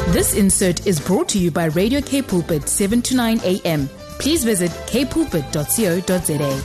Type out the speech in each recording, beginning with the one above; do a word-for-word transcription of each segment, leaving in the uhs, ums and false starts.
This insert is brought to you by Radio K Pulpit, seven to nine a.m. Please visit k pulpit dot co dot za.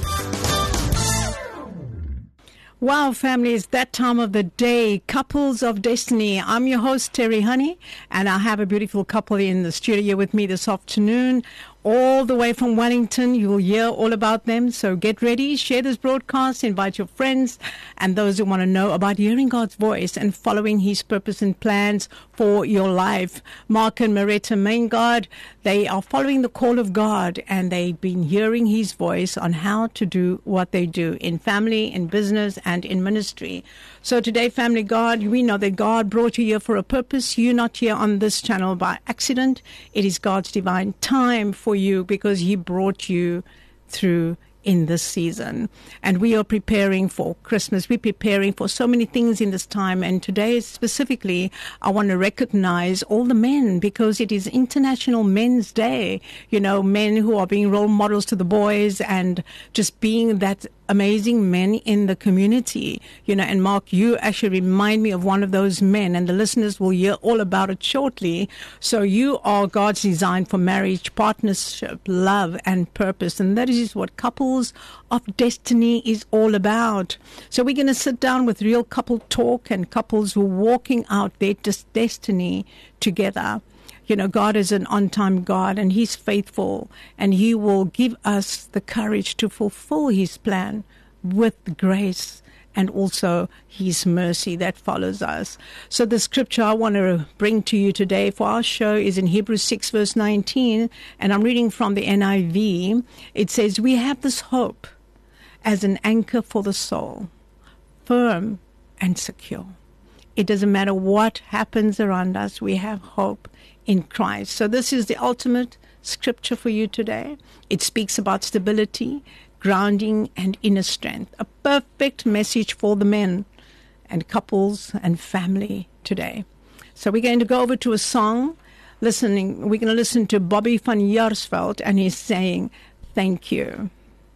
Wow, family, it's that time of the day, Couples of Destiny. I'm your host, Terry Honey, and I have a beautiful couple in the studio with me this afternoon. All the way from Wellington, you will hear all about them. So get ready, share this broadcast, invite your friends and those who want to know about hearing God's voice and following His purpose and plans for your life. Mark and Maretta Maingard, they are following the call of God, and they've been hearing His voice on how to do what they do in family, in business, and in ministry. So today, family, God, we know that God brought you here for a purpose. You're not here on this channel by accident. It is God's divine time for you, because He brought you through in this season. And we are preparing for Christmas. We're preparing for so many things in this time. And today specifically, I want to recognize all the men, because it is International Men's Day. You know, men who are being role models to the boys and just being that amazing men in the community. You know, and Mark, you actually remind me of one of those men, and the listeners will hear all about it shortly. So you are God's design for marriage, partnership, love, and purpose. And that is what Couples of Destiny is all about. So we're going to sit down with real couple talk and couples who are walking out their des- destiny together. You know, God is an on-time God, and He's faithful, and He will give us the courage to fulfill His plan with grace and also His mercy that follows us. So the scripture I want to bring to you today for our show is in Hebrews six, verse nineteen, and I'm reading from the N I V. It says, "We have this hope as an anchor for the soul, firm and secure." It doesn't matter what happens around us, we have hope in Christ. So this is the ultimate scripture for you today. It speaks about stability, grounding, and inner strength. A perfect message for the men and couples and family today. So we're going to go over to a song. Listening, we're going to listen to Bobby van Jaarsveld, and he's saying, "Thank you."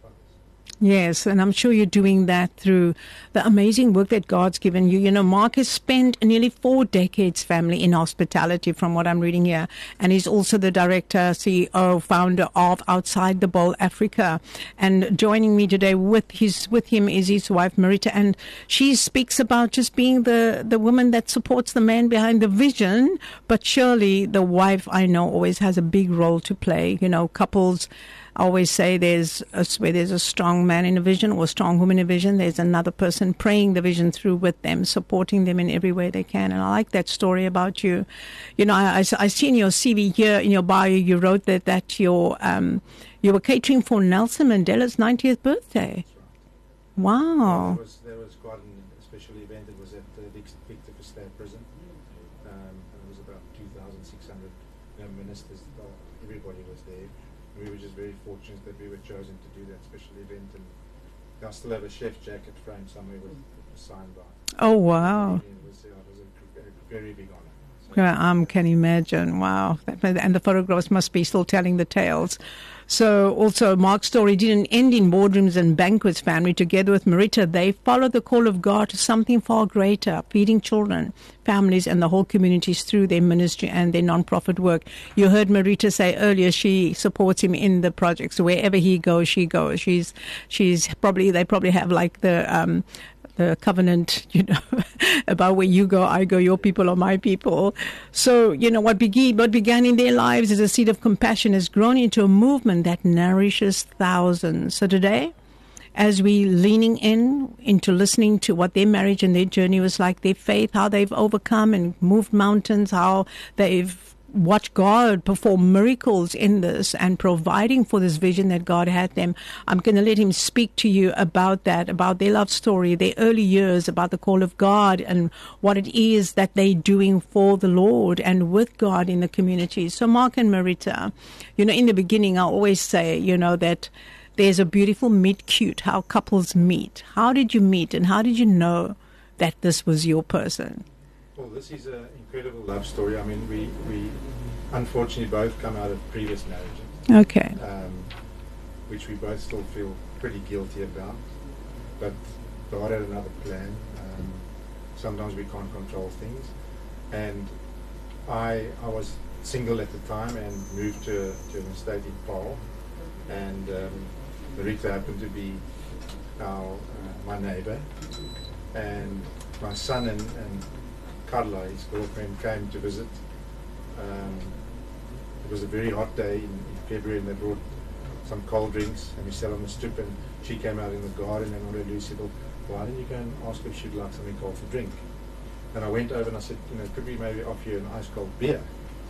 Yes, and I'm sure you're doing that through the amazing work that God's given you. You know, Mark has spent nearly four decades, family, in hospitality, from what I'm reading here. And he's also the director, C E O, founder of Outside the Bowl Africa. And joining me today with his with him is his wife, Marita. And she speaks about just being the, the woman that supports the man behind the vision. But surely the wife, I know, always has a big role to play. You know, couples, I always say there's a, where there's a strong man in a vision or a strong woman in a vision, there's another person praying the vision through with them, supporting them in every way they can. And I like that story about you. You know, I, I, I see in your C V here, in your bio, you wrote that, that your, um, you were catering for Nelson Mandela's ninetieth birthday. Wow. There was, there was quite a special event. It was at the Victor Verster prison. Um, and it was about two thousand six hundred you know, ministers. Everybody was there. We were just very fortunate that we were chosen to do that special event, and I still have a chef jacket framed somewhere with a signed by. Oh, wow. It was, yeah, it was a, a very big honor. So Yeah, I can imagine. Wow. And the photographs must be still telling the tales. So also, Mark's story didn't end in boardrooms and banquets, family. Together with Marita, they followed the call of God to something far greater, feeding children, families, and the whole communities through their ministry and their non-profit work. You heard Marita say earlier she supports him in the project. So wherever he goes, she goes. She's, she's probably, they probably have like the, um, the covenant, you know, about where you go, I go, your people are my people. So, you know, what began, what began in their lives as a seed of compassion has grown into a movement that nourishes thousands. So today, as we leaning in into listening to what their marriage and their journey was like, their faith, how they've overcome and moved mountains, how they've watch God perform miracles in this and providing for this vision that God had them. I'm going to let him speak to you about that, about their love story, their early years, about the call of God and what it is that they're doing for the Lord and with God in the community. So Mark and Marita, you know, in the beginning, I always say, you know, that there's a beautiful meet cute, how couples meet. How did you meet and how did you know that this was your person? Well, this is an incredible love story. I mean, we, we unfortunately both come out of previous marriages. Okay. Um, which we both still feel pretty guilty about. But God had another plan. Um, sometimes we can't control things. And I I was single at the time and moved to, to an estate in Paarl, and um, Rita happened to be our, uh, my neighbor, and my son and, and Carla, his girlfriend, came to visit. Um, it was a very hot day in, in February, and they brought some cold drinks, and we sat on the strip, and she came out in the garden, and Ora Lou said, well, why don't you go and ask her if she'd like something cold to drink? And I went over and I said, you know, could we maybe offer you an ice cold beer?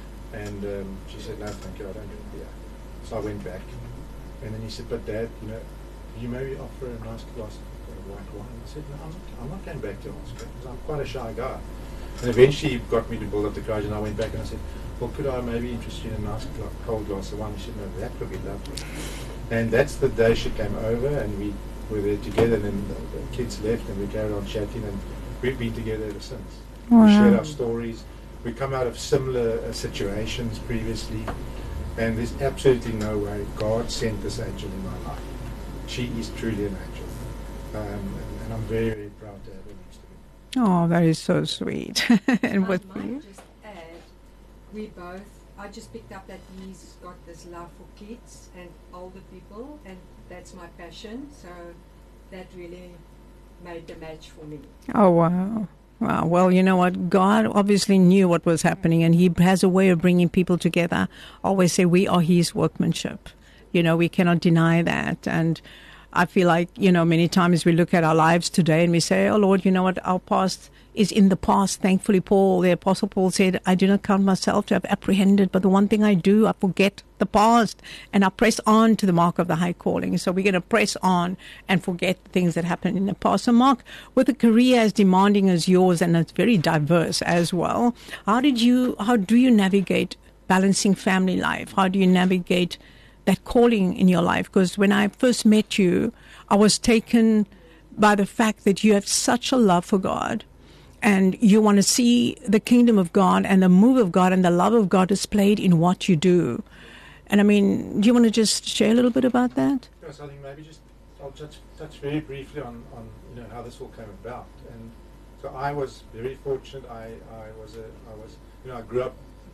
And um, she said, no, thank you, I don't drink beer. So I went back, and then he said, but Dad, you know, can you maybe offer a nice glass of white wine? I said, no, I'm not, I'm not going back to ask her, because I'm quite a shy guy. And eventually he got me to build up the courage, and I went back and I said, well, could I maybe interest you in a nice gla- cold glass of wine? He said, no, that would be lovely. And that's the day she came over, and we were there together, and then the, the kids left, and we carried on chatting, and we've been together ever since. Wow. We shared our stories. We come out of similar uh, situations previously, and there's absolutely no way God sent this angel in my life. She is truly an angel, um, and, and I'm very, very proud to have her next to me. Oh, that is so sweet. And I with might you? just add, we both, I just picked up that he's got this love for kids and older people, and that's my passion, so that really made the match for me. Oh, wow. Wow. Well, you know what? God obviously knew what was happening, and He has a way of bringing people together. I always say we are His workmanship. You know, we cannot deny that. And I feel like, you know, many times we look at our lives today and we say, oh, Lord, you know what? Our past is in the past. Thankfully, Paul, the Apostle Paul said, I do not count myself to have apprehended, but the one thing I do, I forget the past and I press on to the mark of the high calling. So we're going to press on and forget the things that happened in the past. So Mark, with a career as demanding as yours, and it's very diverse as well, how did you, how do you navigate balancing family life? How do you navigate that calling in your life? Because when I first met you, I was taken by the fact that you have such a love for God, and you want to see the kingdom of God and the move of God and the love of God displayed in what you do. And I mean, do you want to just share a little bit about that? Yes, I think maybe just I'll touch, touch very briefly on, on you know how this all came about. And so I was very fortunate. I, I was a I was you know I grew up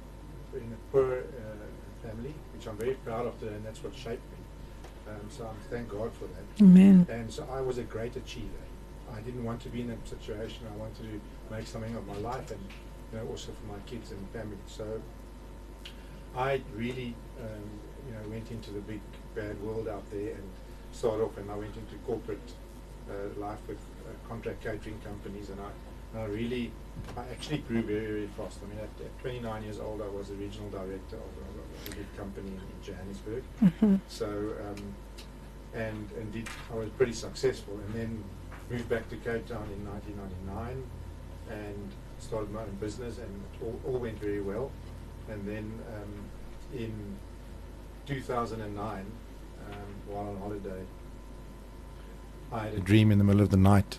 in a poor uh, family, which I'm very proud of today, and that's what shaped me. Um, so I'm thank God for that. Amen. And so I was a great achiever. I didn't want to be in that situation. I wanted to make something of my life, and you know also for my kids and family. So I really um, you know went into the big bad world out there and started off, and I went into corporate uh, life with uh, contract catering companies, and I, and I really I actually grew very very fast. I mean, at, at twenty-nine years old, I was the regional director of, of a big company in, in Johannesburg. Mm-hmm. So um, and and did I was pretty successful, and then moved back to Cape Town in nineteen ninety-nine and started my own business, and it all, all went very well. And then um, in two thousand nine, um, while on holiday, I had a dream in the middle of the night,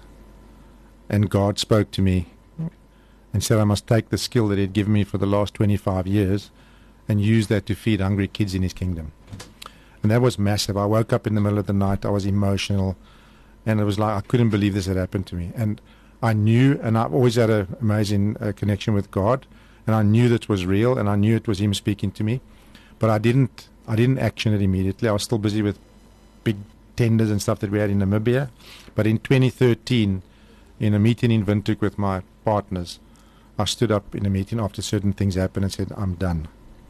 and God spoke to me and said I must take the skill that He had given me for the last twenty-five years and use that to feed hungry kids in His kingdom. And that was massive. I woke up in the middle of the night, I was emotional, and it was like I couldn't believe this had happened to me. And I knew, and I've always had an amazing uh, connection with God, and I knew that it was real, and I knew it was Him speaking to me, but I didn't I didn't action it immediately. I was still busy with big tenders and stuff that we had in Namibia. But in twenty thirteen, in a meeting in Windhoek with my partners, I stood up in a meeting after certain things happened and said, I'm done.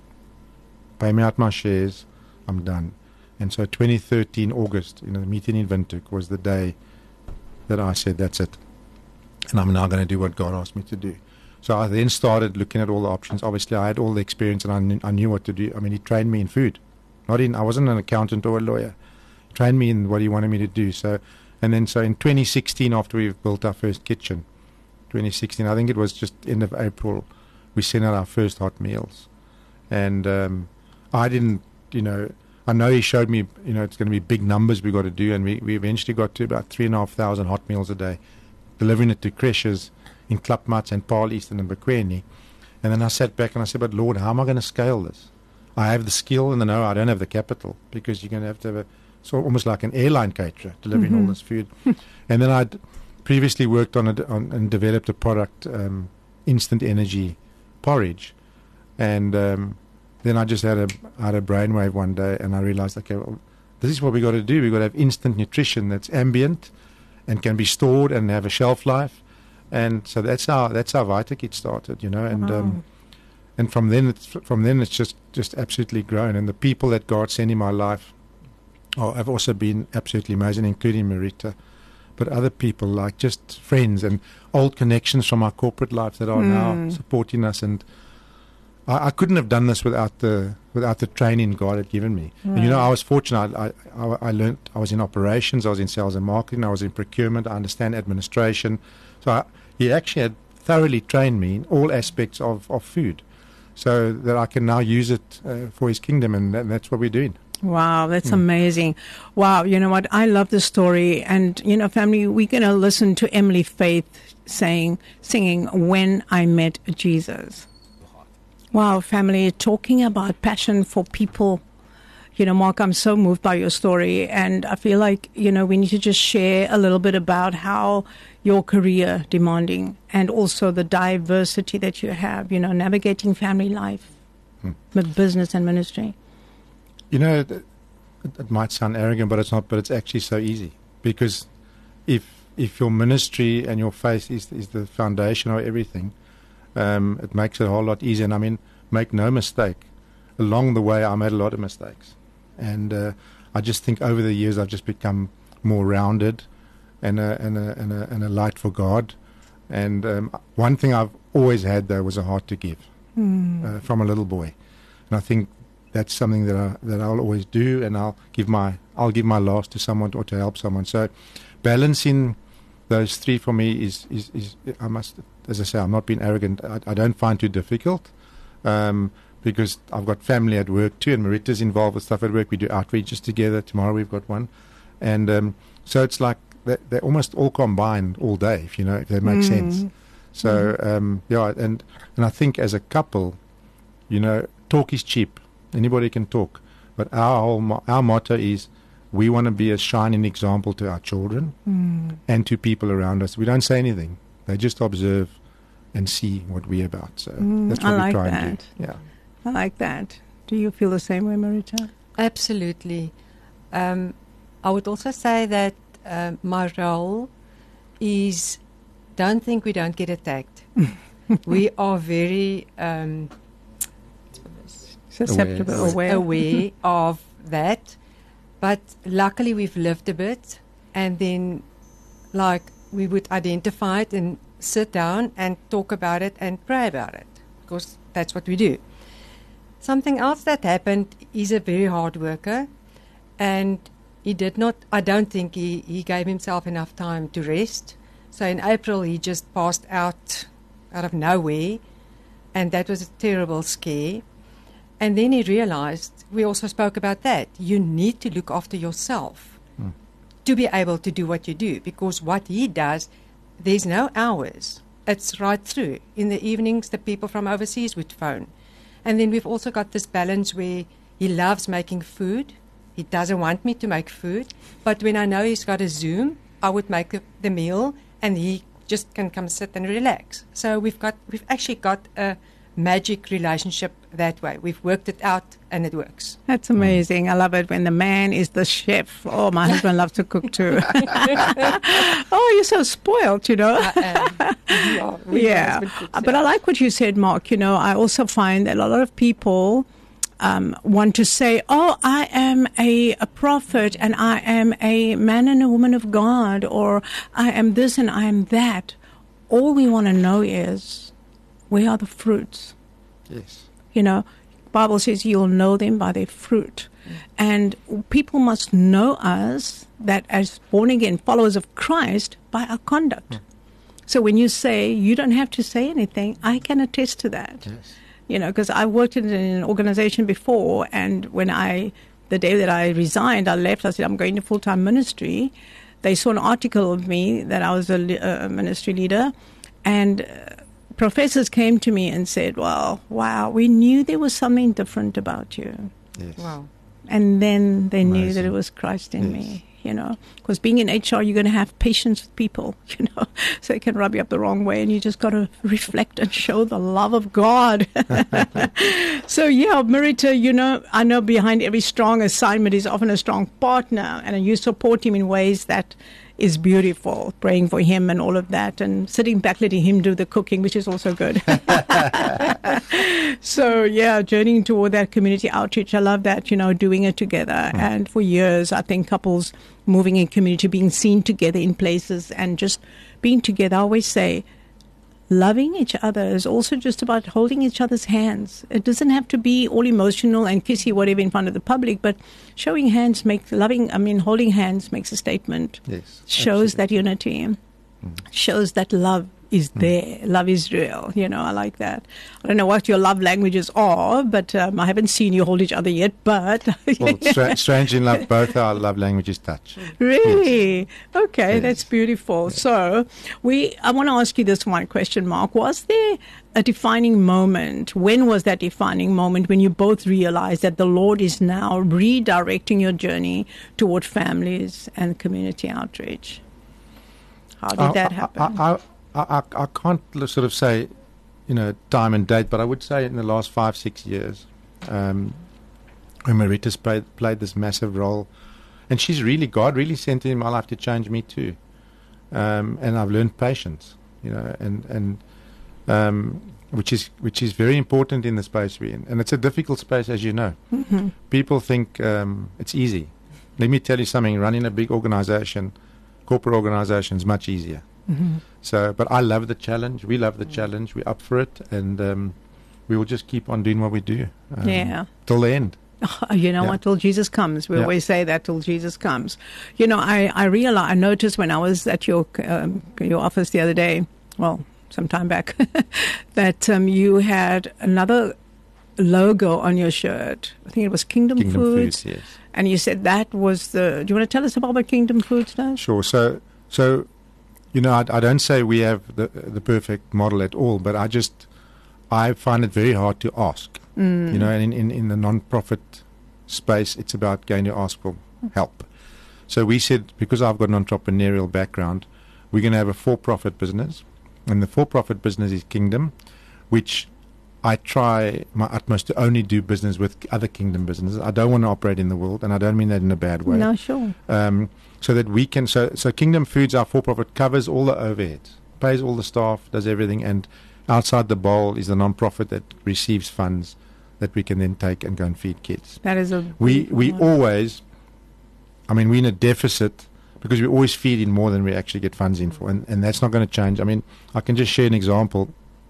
Pay me out my shares, I'm done. And so twenty thirteen, August, in a meeting in Windhoek, was the day that I said, that's it. And I'm now going to do what God asked me to do. So I then started looking at all the options. Obviously, I had all the experience, and I knew, I knew what to do. I mean, He trained me in food. Not in. I wasn't an accountant or a lawyer. He trained me in what He wanted me to do. So, and then so in twenty sixteen, after we built our first kitchen, twenty sixteen, I think it was just end of April, we sent out our first hot meals. And um, I didn't, you know, I know He showed me, you know, it's going to be big numbers we got to do, and we, we eventually got to about three and a half thousand hot meals a day, delivering it to creches in Klapmats and Paarl Eastern and Bequeni. And then I sat back and I said, but Lord, how am I going to scale this? I have the skill and the know, I don't have the capital, because you're going to have to have a, so almost like an airline caterer delivering Mm-hmm. all this food. And then I'd previously worked on, a, on and developed a product, um, instant energy porridge, And um, then I just had a I had a brainwave one day, and I realized, okay, well, this is what we got to do. We got to have instant nutrition that's ambient and can be stored and have a shelf life. And so that's how that's how VitaKit started, you know. And Wow. um, and from then it's from then it's just just absolutely grown. And the people that God sent in my life oh, have also been absolutely amazing, including Marita. But other people, like just friends and old connections from our corporate life that are now Mm. supporting us. And I, I couldn't have done this without the without the training God had given me. And, you know, I was fortunate. I, I I learned. I was in operations. I was in sales and marketing. I was in procurement. I understand administration. So I, he actually had thoroughly trained me in all aspects of, of food, so that I can now use it uh, for His kingdom, and, that, that's what we're doing. Wow, that's amazing. Wow, you know what? I love the story. And, you know, family, we're going to listen to Emily Faith saying, singing When I Met Jesus. Wow, family, talking about passion for people. You know, Mark, I'm so moved by your story. And I feel like, you know, we need to just share a little bit about how your career demanding and also the diversity that you have, you know, navigating family life Hmm. with business and ministry. You know, it, it might sound arrogant, but it's not. But it's actually so easy, because if if your ministry and your faith is is the foundation of everything, um, it makes it a whole lot easier. And I mean, make no mistake, along the way I made a lot of mistakes, and uh, I just think over the years I've just become more rounded, and a and a and a, and a light for God. And um, one thing I've always had though was a heart to give, uh, from a little boy, and I think that's something that I that I'll always do, and I'll give my I'll give my last to someone or to help someone. So balancing those three for me is is, is I must, as I say, I'm not being arrogant. I, I don't find too difficult, um, because I've got family at work too, and Marita's involved with stuff at work. We do outreaches together. Tomorrow we've got one, and um, so it's like they're, they're almost all combined all day, if you know, if that makes sense. So um, yeah, and and I think as a couple, you know, talk is cheap. Anybody can talk, but our whole mo- our motto is we want to be a shining example to our children Mm. and to people around us. We don't say anything; they just observe and see what we're about. So Mm, that's I what we like try that. and do. Yeah. I like that. Do you feel the same way, Marita? Absolutely. Um, I would also say that um my role is, don't think we don't get attacked. We are very um, Susceptible, Aware. aware. aware of that. But luckily we've lived a bit, and then like we would identify it and sit down and talk about it and pray about it, because that's what we do. Something else that happened, he's a very hard worker, and he did not, I don't think he, he gave himself enough time to rest. So in April he just passed out out of nowhere, and that was a terrible scare. And then he realized, we also spoke about that, you need to look after yourself Hmm. to be able to do what you do, because what he does, there's no hours. It's right through. In the evenings, the people from overseas would phone. And then we've also got this balance where he loves making food. He doesn't want me to make food. But when I know he's got a Zoom, I would make the, the meal, and he just can come sit and relax. So we've got, we've actually got a magic relationship that way. We've worked it out, and it works. That's amazing. I love it when the man is the chef. Oh, my husband loves to cook too. Oh, you're so spoiled, you know. I am. We are. We Yeah, husband cooks, Uh, but I like what you said, Mark. You know, I also find that a lot of people um, want to say, "Oh, I am a, a prophet, and I am a man and a woman of God, or I am this and I am that." All we want to know is, where are the fruits? Yes. You know, Bible says you'll know them by their fruit. And people must know us, that as born again followers of Christ, by our conduct. So when you say you don't have to say anything, I can attest to that. Yes. You know, because I worked in an organization before, and when I, the day that I resigned, I left, I said, I'm going to full-time ministry. They saw an article of me that I was a, li- a ministry leader, and uh, professors came to me and said, well, wow, we knew there was something different about you. Yes. Wow. And then they knew that Amazing. it was Christ in Yes. me. you know, because being in H R, you're going to have patience with people, you know, so it can rub you up the wrong way, and you just got to reflect and show the love of God. So, yeah, Marita, you know, I know behind every strong assignment is often a strong partner, and you support him in ways that is beautiful, praying for him and all of that, and sitting back letting him do the cooking, which is also good. So, yeah, journeying toward that community outreach. I love that, you know, doing it together. Mm. And for years, I think couples moving in community, being seen together in places and just being together. I always say, loving each other is also just about holding each other's hands. It doesn't have to be all emotional and kissy, whatever, in front of the public, but showing hands makes loving, I mean, holding hands makes a statement. Yes. Shows absolutely. that unity, mm. shows that love is there. Mm. Love is real. You know, I like that. I don't know what your love languages are, but um, I haven't seen you hold each other yet, but... well, stra- strangely enough, both our love languages touch. Really? Yes. Okay, yes. That's beautiful. Yes. So, we. I want to ask you this one question, Mark. Was there a defining moment? When was that defining moment when you both realized that the Lord is now redirecting your journey toward families and community outreach? How did I, that happen? I, I, I, I can't sort of say, you know, time and date, but I would say in the last five, six years, um, when Marita's played, played this massive role, and she's really, God really sent her in my life to change me too. Um, and I've learned patience, you know, and, and um, which is which is very important in the space we're in. And it's a difficult space, as you know. Mm-hmm. People think um, it's easy. Let me tell you something, running a big organization, corporate organization, is much easier. Mm-hmm. So, but I love the challenge. We love the challenge. We're up for it, and um, we will just keep on doing what we do. Um, yeah. Till the end. Oh, you know yeah. what? Till Jesus comes. We yeah. always say that, till Jesus comes. You know, I, I realized, I noticed when I was at your um, your office the other day, well, some time back, that um, you had another logo on your shirt. I think it was Kingdom, Kingdom Foods. Foods, yes. And you said that was the... Do you want to tell us about what Kingdom Foods does? Sure. So, so you know, I, I don't say we have the the perfect model at all, but I just, I find it very hard to ask. Mm. You know, and in, in, in the non-profit space, it's about going to ask for help. So we said, because I've got an entrepreneurial background, we're going to have a for-profit business. And the for-profit business is Kingdom, which I try my utmost to only do business with other Kingdom businesses. I don't want to operate in the world, and I don't mean that in a bad way. No, sure. Um, so that we can, so, so Kingdom Foods, our for-profit, covers all the overheads, pays all the staff, does everything, and outside the bowl is the non-profit that receives funds that we can then take and go and feed kids. That is a... We we yeah. always, I mean, we're in a deficit because we always feed in more than we actually get funds in for, and, and that's not going to change. I mean, I can just share an example.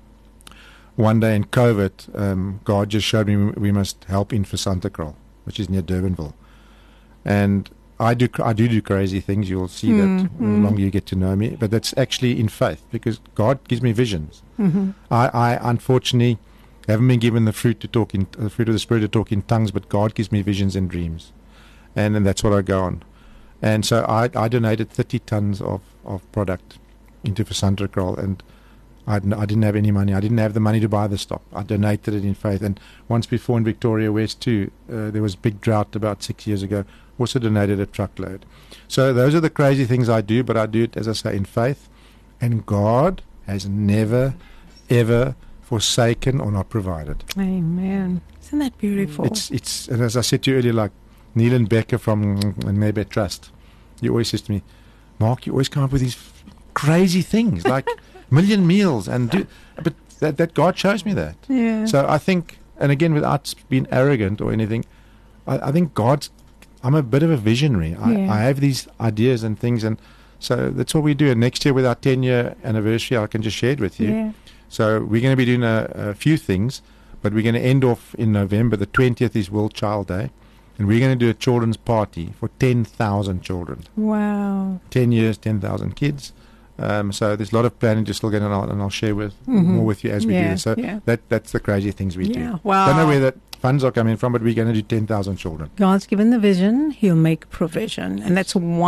One day in COVID, um, God just showed me we must help in for Santa Cruz, which is near Durbanville. And I do I do do crazy things. You'll see mm, that mm. the longer you get to know me. But that's actually in faith, because God gives me visions. Mm-hmm. I, I unfortunately haven't been given the fruit to talk in the fruit of the Spirit to talk in tongues, but God gives me visions and dreams, and and that's what I go on. And so I I donated thirty tons of, of product into for Santa Cruz, and I didn't, I didn't have any money. I didn't have the money to buy the stock. I donated it in faith. And once before in Victoria West too, uh, there was a big drought about six years ago. Also donated a truckload. So those are the crazy things I do, but I do it, as I say, in faith. And God has never, ever forsaken or not provided. Amen. Isn't that beautiful? It's, it's, and as I said to you earlier, like Neil and Becker from Maybe Trust, he always says to me, Mark, you always come up with these crazy things, like million meals, and do, but that, that God shows me that. Yeah. So I think, and again, without being arrogant or anything, I, I think God's, I'm a bit of a visionary. I, yeah. I have these ideas and things, and so that's what we do. And next year, with our ten-year anniversary, I can just share it with you. Yeah. So we're going to be doing a, a few things, but we're going to end off in November. The twentieth is World Child Day, and we're going to do a children's party for ten thousand children. Wow. ten years, ten thousand kids. Um, so there's a lot of planning just still going on, and I'll share with mm-hmm. more with you as we yeah, do this. So yeah. that that's the crazy things we yeah. do. Wow. Don't know where that funds are coming from, but we're going to do ten thousand children. God's given the vision, He'll make provision. And that's one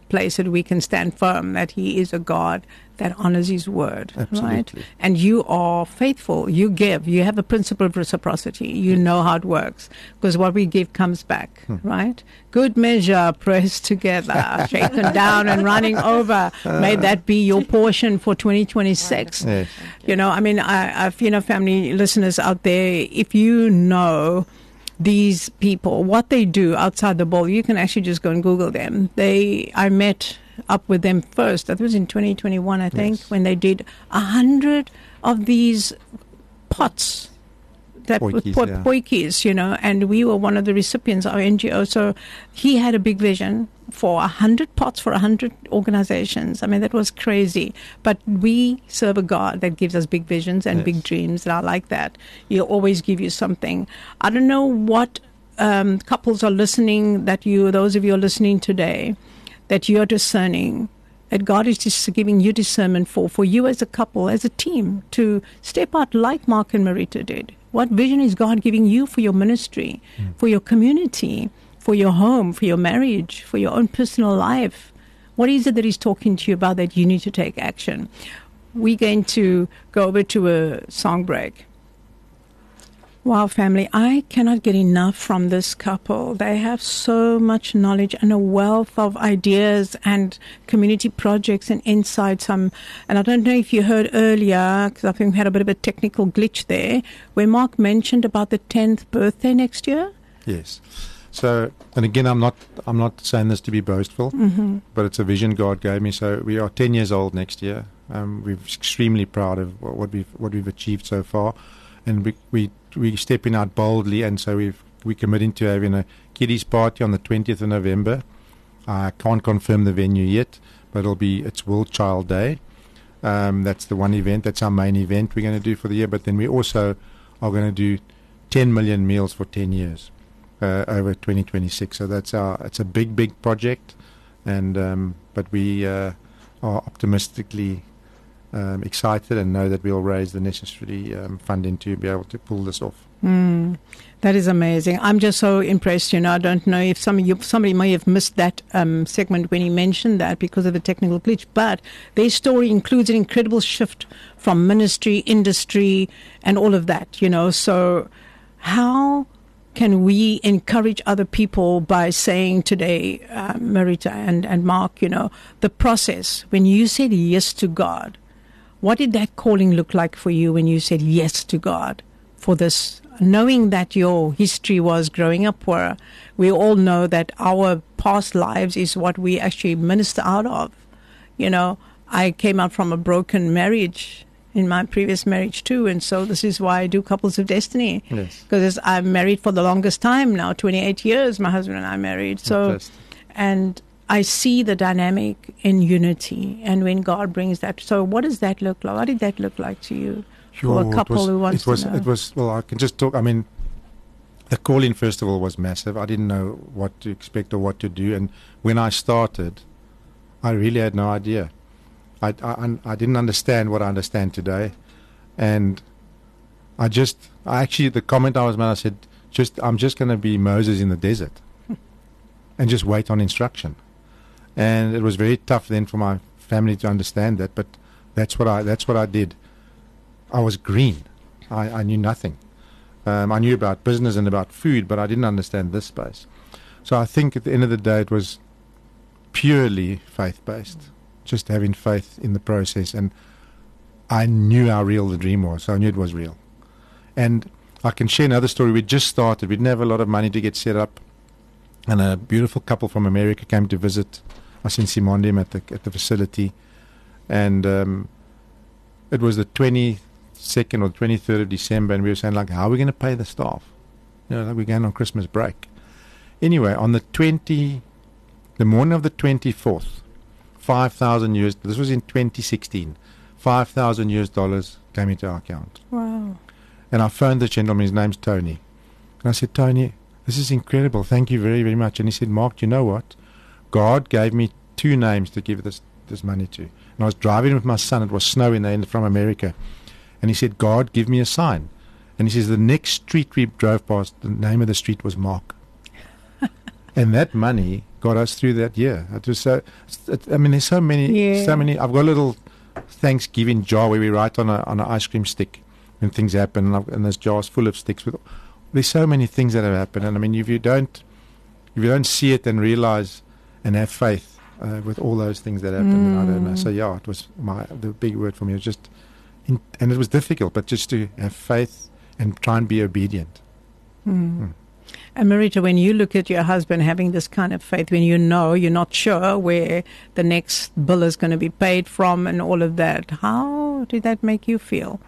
place that we can stand firm that He is a God that honors His word, Absolutely. right? And you are faithful. You give. You have a principle of reciprocity. You know how it works, because what we give comes back, Hmm. right? Good measure, pressed together, shaken down and running over. May that be your portion for twenty twenty-six. Yes. You know, I mean, I, I've, you know, family listeners out there, if you know these people, what they do outside the bowl, you can actually just go and Google them. They, I met up with them first. That was in twenty twenty-one, I think, Yes. when they did a hundred of these pots. That Potjies, with pot, yeah. potjies, you know, and we were one of the recipients, our N G O. So he had a big vision for a hundred pots for a hundred organizations. I mean, that was crazy. But we serve a God that gives us big visions and Yes. big dreams, and I like that. He'll always give you something. I don't know what um, couples are listening, that you, those of you are listening today, that you're discerning, that God is just giving you discernment for, for you as a couple, as a team, to step out like Mark and Marita did. What vision is God giving you for your ministry, Mm. for your community, for your home, for your marriage, for your own personal life? What is it that He's talking to you about that you need to take action? We're going to go over to a song break. Wow, family, I cannot get enough from this couple. They have so much knowledge and a wealth of ideas and community projects and insights. Um, and I don't know if you heard earlier, because I think we had a bit of a technical glitch there, where Mark mentioned about the tenth birthday next year. Yes. So, and again, I'm not I'm not saying this to be boastful, Mm-hmm. but it's a vision God gave me. So we are ten years old next year. Um, we're extremely proud of what, what we've what we've achieved so far, and we we we stepping out boldly. And so we've we're committing to having a kiddies party on the twentieth of November. I can't confirm the venue yet, but it'll be it's World Child Day. Um, that's the one event. That's our main event we're going to do for the year. But then we also are going to do ten million meals for ten years. Uh, over twenty twenty-six, so that's our. It's a big, big project, and um, but we uh, are optimistically um, excited and know that we'll raise the necessary um, funding to be able to pull this off. Mm, that is amazing. I'm just so impressed. You know, I don't know if some of you, somebody may have missed that um, segment when he mentioned that because of the technical glitch, but their story includes an incredible shift from ministry, industry, and all of that, you know. So how can we encourage other people by saying today, uh, Marita and, and Mark, you know, the process, when you said yes to God, what did that calling look like for you when you said yes to God for this, knowing that your history was growing up poor? We all know that our past lives is what we actually minister out of. You know, I came out from a broken marriage in my previous marriage too, and so this is why I do Couples of Destiny. Yes. Because I'm married for the longest time now, twenty-eight years, my husband and I married. So, Fantastic. and I see the dynamic in unity, and when God brings that. So what does that look like? What did that look like to you? For a Sure, couple it was, who wants it was, to know. It was, well, I can just talk, I mean, the calling, first of all, was massive. I didn't know what to expect or what to do, and when I started, I really had no idea. I, I, I didn't understand what I understand today, and I just, I actually, the comment I was made, I said, just, I'm just going to be Moses in the desert, and just wait on instruction. And it was very tough then for my family to understand that, but that's what I, that's what I did. I was green. I, I knew nothing. Um, I knew about business and about food, but I didn't understand this space. So I think at the end of the day, it was purely faith-based. Just having faith in the process, and I knew how real the dream was, so I knew it was real. And I can share another story. We just started. We didn't have a lot of money to get set up, and a beautiful couple from America came to visit us in Simondem at the at the facility, and um, it was the twenty-second or twenty-third of December, and we were saying, like, how are we going to pay the staff? You know, like we're going on Christmas break. Anyway, on the twenty, the morning of the twenty-fourth, five thousand U S, this was in twenty sixteen, five thousand U S dollars came into our account. Wow. And I phoned the gentleman, his name's Tony. And I said, Tony, this is incredible. Thank you very, very much. And he said, Mark, you know what? God gave me two names to give this, this money to. And I was driving with my son. It was snowing there from America. And he said, God, give me a sign. And he says, the next street we drove past, the name of the street was Mark. And that money got us through that year. It was so. It, I mean, there's so many, Yeah. so many. I've got a little Thanksgiving jar where we write on a on an ice cream stick when things happen, and, I've, and there's jars full of sticks with. There's so many things that have happened, and I mean, if you don't, if you don't see it and realize and have faith uh, with all those things that happened, then I don't know. So yeah, it was my the big word for me. It was just, in, and it was difficult, but just to have faith and try and be obedient. Mm. Mm. And Marita, when you look at your husband having this kind of faith, when you know you're not sure where the next bill is going to be paid from and all of that, how did that make you feel?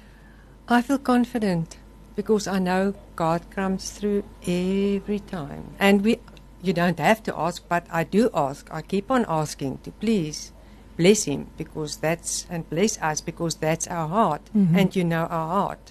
I feel confident because I know God comes through every time. And we, you don't have to ask, but I do ask. I keep on asking to please bless him because that's, and bless us because that's our heart. Mhm. And you know our heart.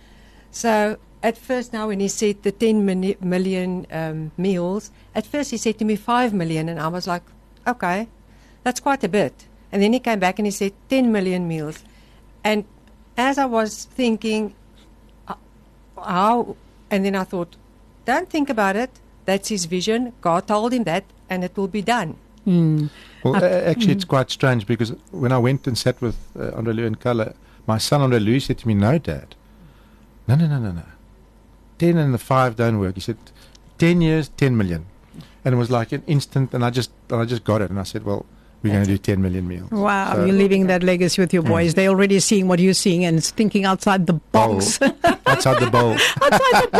So at first now when he said the ten mini- million um, meals, at first he said to me five million and I was like, okay, that's quite a bit. And then he came back and he said ten million meals. And as I was thinking, uh, how, and then I thought, don't think about it. That's his vision. God told him that and it will be done. Mm. Well, Uh, uh, actually, mm. it's quite strange because when I went and sat with uh, Andre Lou and Carla, my son Andre Lou said to me, "No, Dad, no, no, no, no, no. Ten and the five don't work." He said, ten years, ten million, and it was like an instant. And I just, and I just got it, and I said, "Well, we're going to do ten million meals." Wow, So- you're leaving that legacy with your Mm. boys. They're already seeing what you're seeing and thinking outside the box. outside the bowl. outside the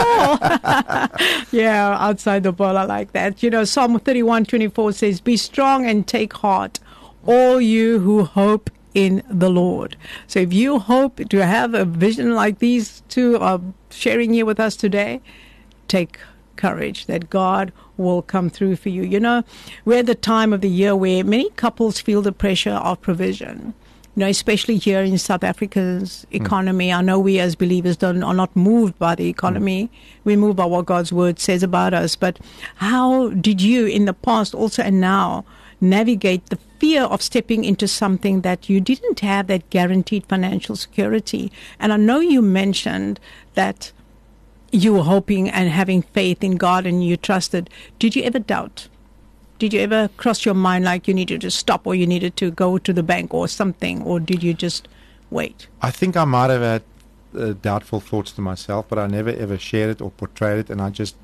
ball. Yeah, outside the ball. I like that. You know, Psalm thirty-one twenty-four says, "Be strong and take heart, all you who hope in the Lord." So if you hope to have a vision like these two are sharing here with us today, take courage that God will come through for you. You know, we're at the time of the year where many couples feel the pressure of provision. You know, especially here in South Africa's economy. I know we as believers don't, are not moved by the economy. We're moved by what God's word says about us. But how did you in the past also and now navigate the fear of stepping into something that you didn't have that guaranteed financial security? And I know you mentioned that you were hoping and having faith in God and you trusted. Did you ever doubt? Did you ever cross your mind like you needed to stop or you needed to go to the bank or something? Or did you just wait? I think I might have had uh, doubtful thoughts to myself, but I never ever shared it or portrayed it, and I just,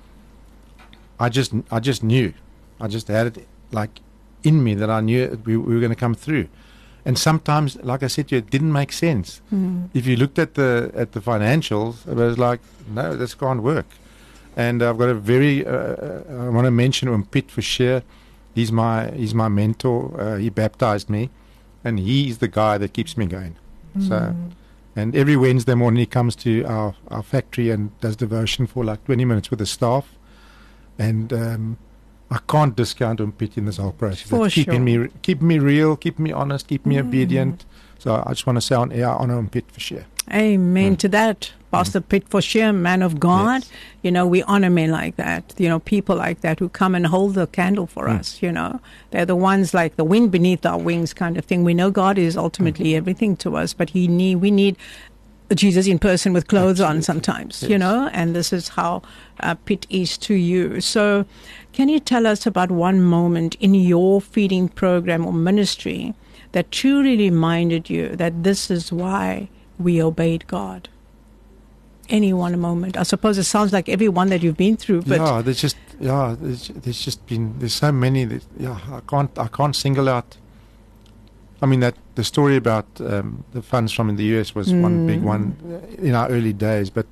I just, I just knew, I just had it like in me that I knew it, we, we were going to come through. And sometimes, like I said to you, it didn't make sense. Mm. If you looked at the at the financials, it was like, no, this can't work. And I've got a very, uh, I want to mention um, Piet Fischer. He's my he's my mentor. Uh, he baptized me, and he's the guy that keeps me going. Mm. So, and every Wednesday morning he comes to our, our factory and does devotion for like twenty minutes with the staff. And um, I can't discount um, Piet in this whole process. For It's keeping sure. me keeping me real, keeping me honest, keeping me Mm. obedient. So I just want to say on air, I honor um, Piet Fischer. Amen Mm. to that. Pastor Piet Fischer, man of God. Yes. You know, we honor men like that. You know, people like that who come and hold the candle for Mm. us, you know. They're the ones like the wind beneath our wings kind of thing. We know God is ultimately Mm. everything to us, but he need we need Jesus in person with clothes on Absolutely. sometimes, Yes. you know, and this is how uh, Piet is to you. So can you tell us about one moment in your feeding program or ministry that truly reminded you that this is why we obeyed God? Any one moment. I suppose it sounds like every one that you've been through, but yeah, there's just yeah, there's, there's just been there's so many that yeah, I can't I can't single out. I mean that the story about um, the funds from in the U S was one Mm. big one uh, in our early days, but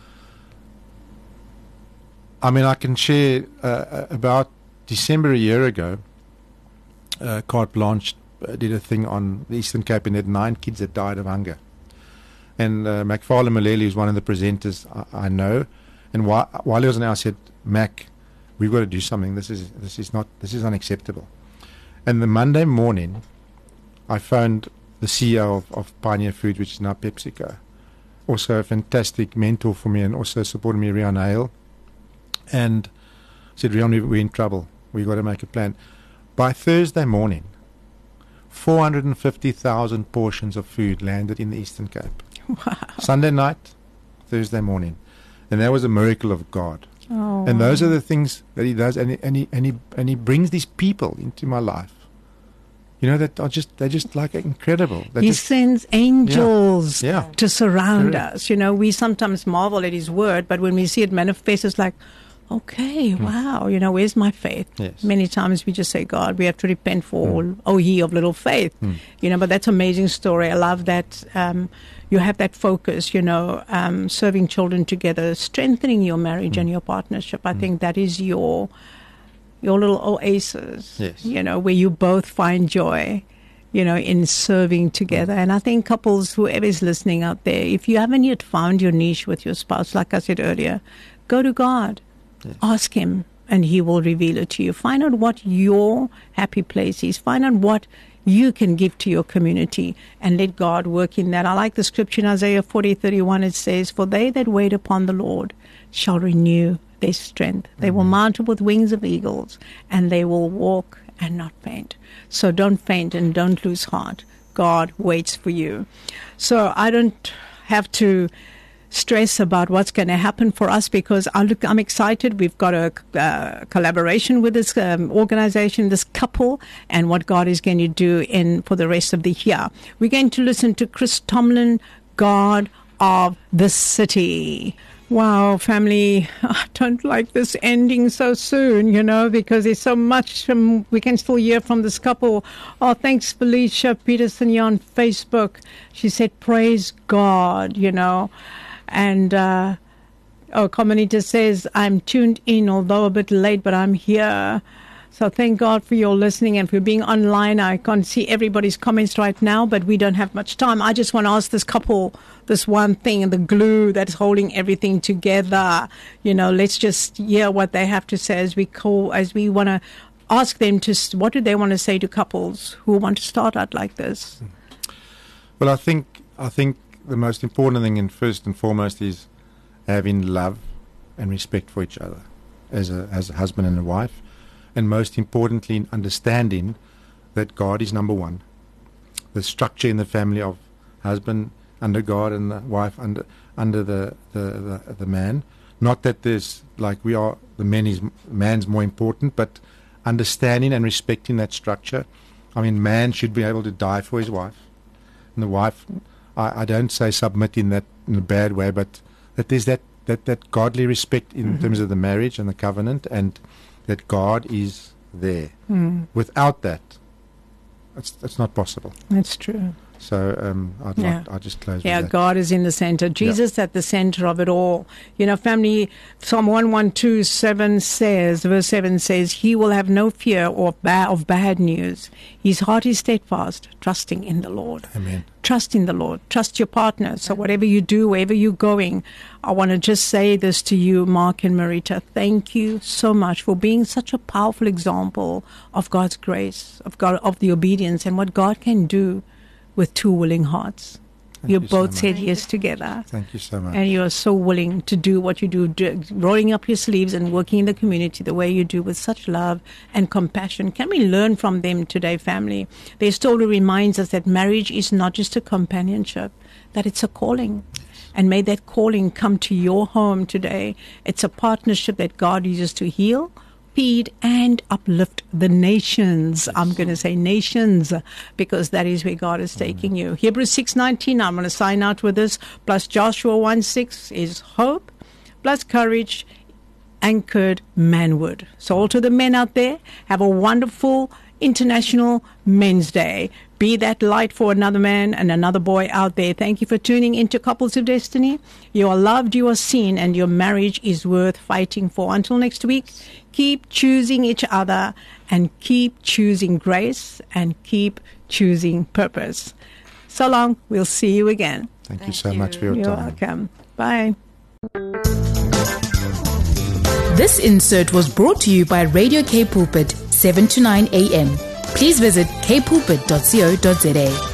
I mean I can share uh, about December a year ago. Uh, Carte Blanche uh, did a thing on the Eastern Cape, and they had nine kids that died of hunger. And uh, McFarlane Malele is one of the presenters I, I know. And while, while he was on air, I said, Mac, we've got to do something. This is this is not this is unacceptable. And the Monday morning, I phoned the C E O of, of Pioneer Foods, which is now PepsiCo, also a fantastic mentor for me, and also supported me, Rian Hale, and said, Rian, we- we're in trouble. We've got to make a plan. By Thursday morning, four hundred fifty thousand portions of food landed in the Eastern Cape. wow. Sunday night, Thursday morning. And that was a miracle of God. Oh, And those are the things that he does, and he, and he and he and he brings these people into my life. You know, that are just they're just like incredible. They're He just, sends angels Yeah. to surround Correct. us. You know, we sometimes marvel at His word, but when we see it manifest, it's like, okay, Hmm. wow, you know, where's my faith? Yes. Many times we just say, God, we have to repent for all, oh, ye of little faith. Hmm. You know, but that's an amazing story. I love that um, you have that focus, you know, um, serving children together, strengthening your marriage Hmm. and your partnership. I think that is your your little oasis, Yes. you know, where you both find joy, you know, in serving together. And I think couples, whoever is listening out there, if you haven't yet found your niche with your spouse, like I said earlier, go to God, Yes. ask Him, and He will reveal it to you. Find out what your happy place is. Find out what you can give to your community and let God work in that. I like the scripture in Isaiah forty thirty-one. It says, for they that wait upon the Lord shall renew their strength. They will mount up with wings of eagles, and they will walk and not faint. So don't faint and don't lose heart. God waits for you. So I don't have to stress about what's going to happen for us, because I look, I'm excited. We've got a uh, collaboration with this um, organization, this couple, and what God is going to do in for the rest of the year. We're going to listen to Chris Tomlin, God of the City. Wow, family, I don't like this ending so soon, you know, because there's so much um, we can still hear from this couple. Oh, thanks, Felicia Peterson here on Facebook. She said, praise God, you know. And, uh, oh, Commonita says, I'm tuned in, although a bit late, but I'm here. So thank God for your listening and for being online. I can't see everybody's comments right now, but we don't have much time. I just want to ask this couple this one thing, the glue that's holding everything together. You know, let's just hear what they have to say as we call, as we want to ask them to, what do they want to say to couples who want to start out like this? Well, I think I think the most important thing, and first and foremost, is having love and respect for each other as a as a husband and a wife, and most importantly, understanding that God is number one. The structure in the family of husband under God and the wife under under the the, the, the man. Not that there's like we are the man is man's more important, but understanding and respecting that structure. I mean, man should be able to die for his wife, and the wife. I, I don't say submit in that in a bad way, but that there's that, that, that godly respect in Mm-hmm. terms of the marriage and the covenant, and that God is there. Mm, Without that, it's it's not possible. that's true. So um, I'd Yeah. like, I'll just close Yeah, with that. God is in the center. Jesus at the center of it all. You know, family, Psalm one twelve seven says, verse seven says, He will have no fear or ba- of bad news. His heart is steadfast, trusting in the Lord. Amen. Trust in the Lord. Trust your partner. So whatever you do, wherever you're going, I want to just say this to you, Mark and Marita. Thank you so much for being such a powerful example of God's grace, of God, of the obedience, and what God can do with two willing hearts. Thank You you so both much. said yes together. Thank you so much. And you are so willing to do what you do, do, rolling up your sleeves and working in the community the way you do with such love and compassion. Can we learn from them today, family? Their story reminds us that marriage is not just a companionship, that it's a calling. And may that calling come to your home today. It's a partnership that God uses to heal, feed, and uplift the nations. I'm going to say nations, because that is where God is taking you. Hebrews six nineteen, I'm going to sign out with this, plus Joshua one six is hope, plus courage, anchored manhood. So all to the men out there, have a wonderful International Men's Day. Be that light for another man and another boy out there. Thank you for tuning into Couples of Destiny. You are loved, you are seen, and your marriage is worth fighting for. Until next week, keep choosing each other and keep choosing grace and keep choosing purpose. So long. We'll see you again. Thank, you Thank so much you. for your You're time. welcome. Bye. This insert was brought to you by Radio K Pulpit, seven to nine a.m. Please visit k pulpit dot co dot za.